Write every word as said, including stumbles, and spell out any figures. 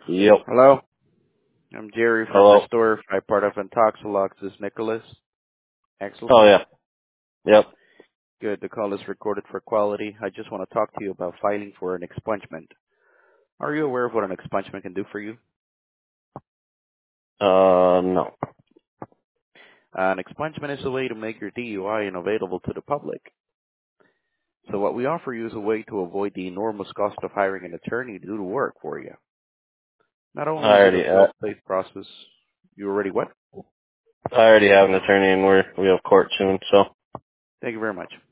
Yep. Hello, I'm Jerry from Hello. Restore, I part of Intoxilux. This is Nicholas. Axel. Oh yeah. Yep. Good. The call is recorded for quality. I just want to talk to you about filing for an expungement. Are you aware of what an expungement can do for you? Uh no. Uh, an expungement is a way to make your D U I unavailable to the public. So what we offer you is a way to avoid the enormous cost of hiring an attorney to do the work for you. Not I only is it a already uh, self-paced process, you already what? I already have an attorney and we're we have court soon, so Thank you very much.